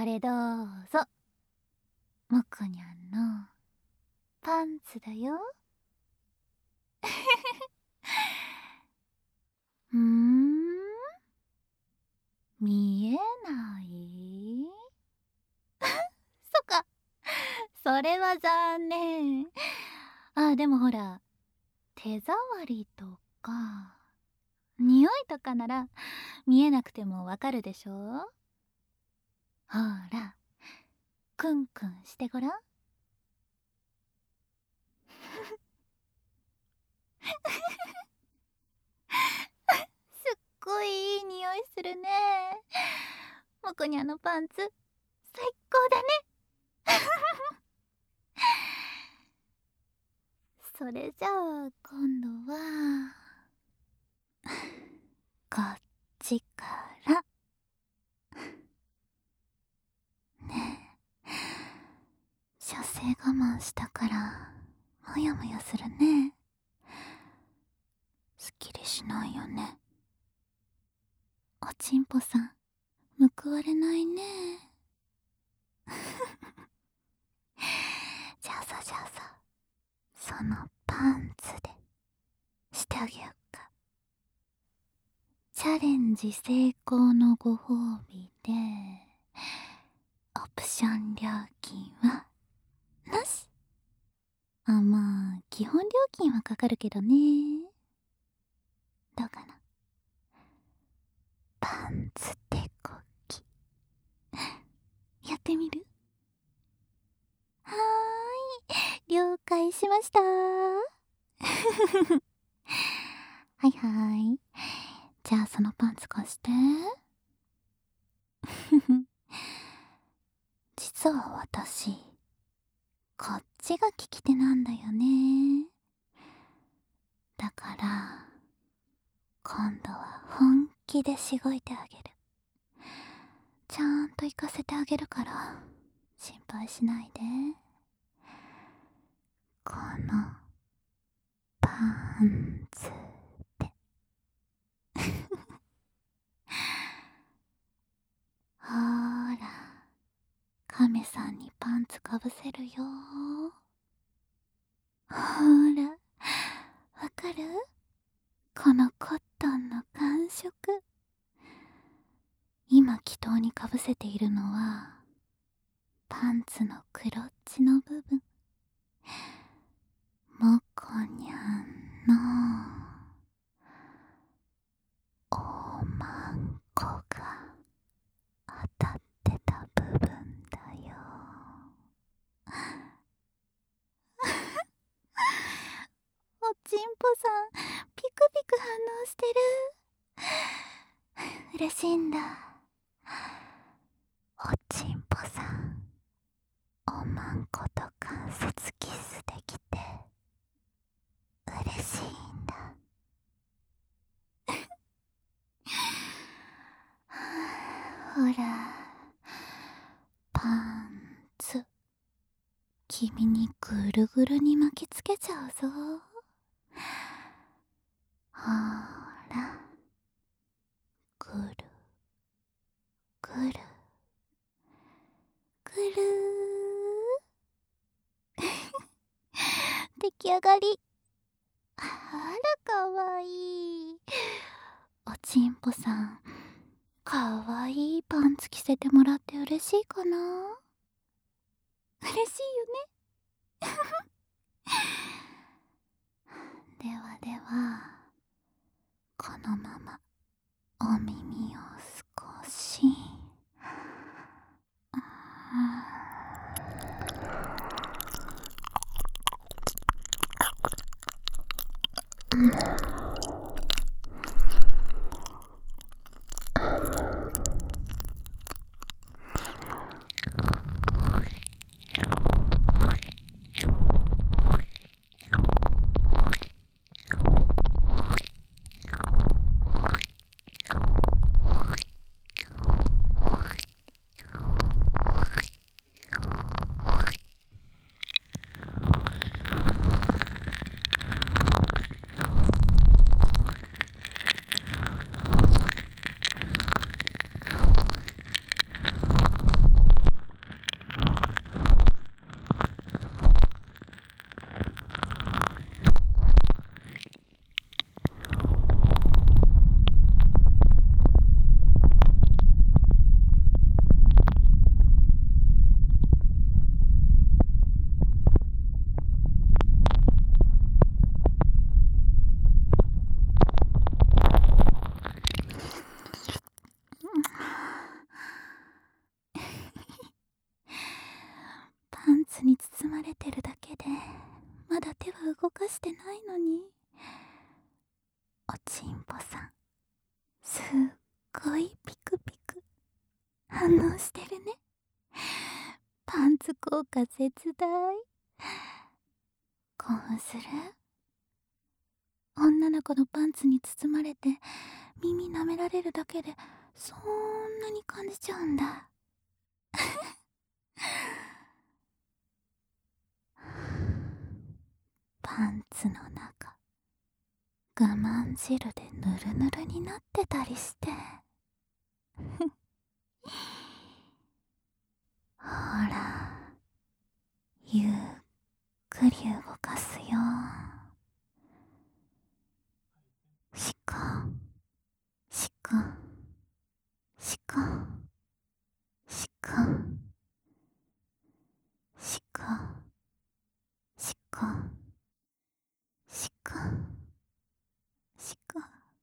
れどうぞ。もこにゃんのパンツだよ。見えない？そっか、それは残念。でもほら、手触りとか匂いとかなら見えなくてもわかるでしょ。ほら、クンクンしてごらん。すっごいいい匂いするね。もこにゃんのパンツ最高だね。それじゃあ今度はこっちからね。え、射精我慢したからもやもやするね。すっきりしないよね。おちんぽさん報われないね。じゃあさ、そのパンツでしてあげよっか。チャレンジ成功のご褒美でオプション料金はなし。まあ基本料金はかかるけどね。どうかな。パンツ手こきやってみる？はーい、了解しました。はいはい。じゃあそのパンツ貸して。実は私、こっちが利き手なんだよね。だから今度は本気でしごいてあげる。ちゃんと行かせてあげるから心配しないで。このパンツでほーら、カメさんにパンツかぶせるよ。ほーら、わかる？このコットンの感触。今祈祷にかぶせているのはパンツのクロッチの部分。もこにゃんのおまんこが当たってた部分だよ。おちんぽさんピクピク反応してる。嬉しいんだ。おちんぽさん、おまんこと関節キスできて嬉しいんだ。ほら、パンツ君にぐるぐるに巻きつけちゃうぞ。ほら、ぐるぐるぐる出来上がり。あらかわいい。おちんぽさん、かわいいパンツ着せてもらって嬉しいかな？嬉しいよね。ではでは、このままお耳を少しまだ手は動かしてないのに。おちんぽさん、すっごいピクピク反応してるね。パンツ効果絶大。興奮する？女の子のパンツに包まれて耳舐められるだけでそんなに感じちゃうんだ。パンツの中我慢汁でぬるぬるになってたりしてほら、ゆっくり動かすよ。シコシコシコシコシコシコシコシコ。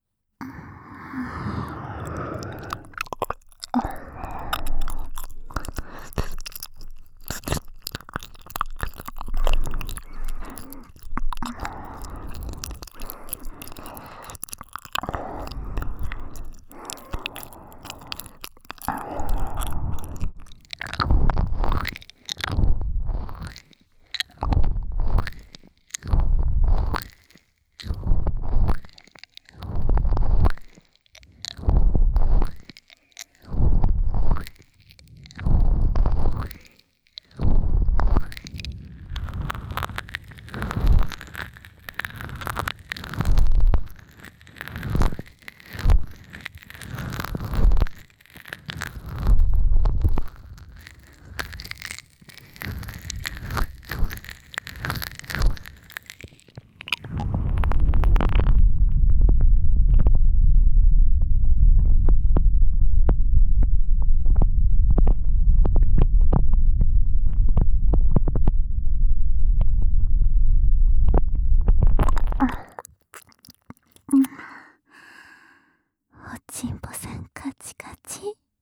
おちんぽさんカチカチ。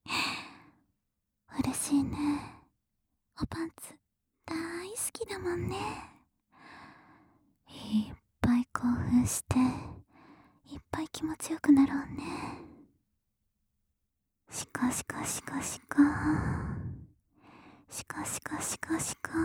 嬉しいね。おパンツ大好きだもんね。いっぱい興奮していっぱい気持ちよくなろうね。シコシコシコシコシコシコシコシコ。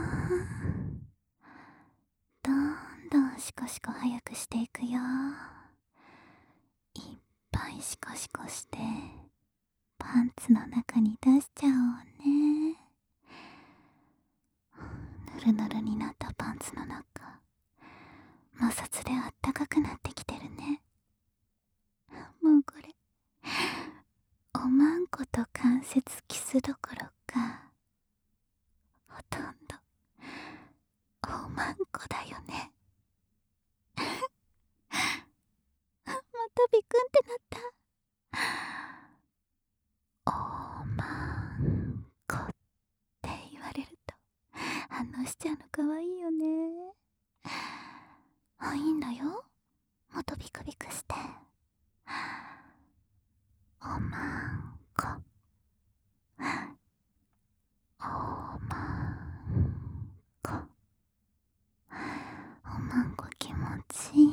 どんどんシコシコ早くしていくよ。いっぱいシコシコしてパンツの中に出しちゃおうね。ぬるぬるになったパンツの中、摩擦であったかくなってきてるね。もうこれおまんこと関節キスどころかほとんどおまんこだよね。またビクンってなった。おまんこって言われると反応しちゃうのかわいいよね。いいんだよ、もっとビクビクして。おまんこおまんこおまんこ気持ちいい。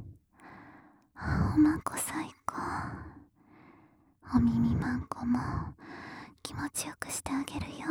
おまんこ最高。お耳まんこも気持ちよくしてあげるよ。